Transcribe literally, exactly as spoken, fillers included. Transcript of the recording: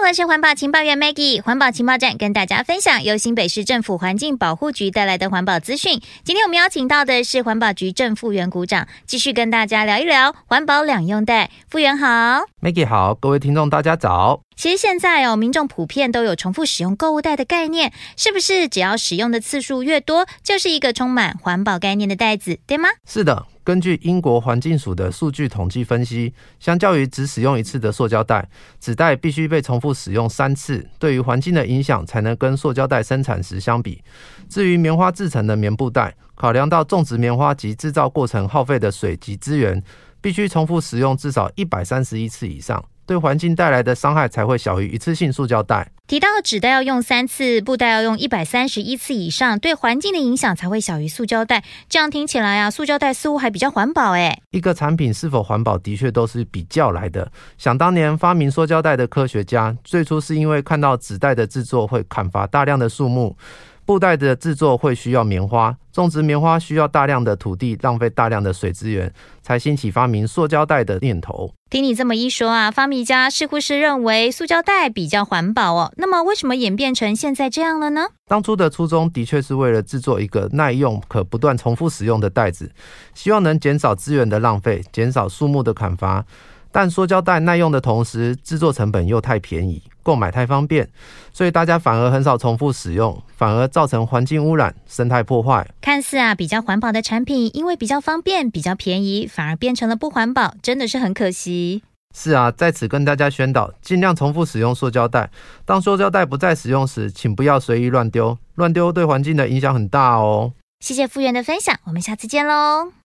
我是环保情报员 Maggie， 环保情报站跟大家分享由新北市政府环境保护局带来的环保资讯。今天我们邀请到的是环保局郑副员股长，继续跟大家聊一聊环保两用袋。副员好。 Maggie 好，各位听众大家早。 其实现在哦，民众普遍都有重复使用购物袋的概念，是不是只要使用的次数越多，就是一个充满环保概念的袋子，对吗？ 是的，根据英国环境署的数据统计分析，相较于只使用一次的塑胶袋，纸袋必须被重复使用三次，对于环境的影响才能跟塑胶袋生产时相比。至于棉花制成的棉布袋，考量到种植棉花及制造过程耗费的水及资源，必须重复使用至少一百三十一次以上，对环境带来的伤害才会小于一次性塑胶袋。 提到纸袋要用三次，布袋要用一百三十一次以上，对环境的影响才会小于塑胶袋。这样听起来啊，塑胶袋似乎还比较环保诶。 一个产品是否环保的确都是比较来的。想当年发明塑胶袋的科学家，最初是因为看到纸袋的制作会砍伐大量的树木，布袋的制作会需要棉花，种植棉花需要大量的土地，浪费大量的水资源，才兴起发明塑胶袋的念头。 听你这么一说啊，发明家似乎是认为塑胶袋比较环保哦。那么为什么演变成现在这样了呢？ 当初的初衷的确是为了制作一个耐用可不断重复使用的袋子，希望能减少资源的浪费，减少树木的砍伐。但塑胶袋耐用的同时，制作成本又太便宜，购买太方便，所以大家反而很少重复使用，反而造成环境污染、生态破坏。 看似啊比较环保的产品，因为比较方便、比较便宜，反而变成了不环保，真的是很可惜。 是啊，在此跟大家宣导，尽量重复使用塑胶袋。当塑胶袋不再使用时，请不要随意乱丢，乱丢对环境的影响很大哦。 谢谢副员的分享，我们下次见喽。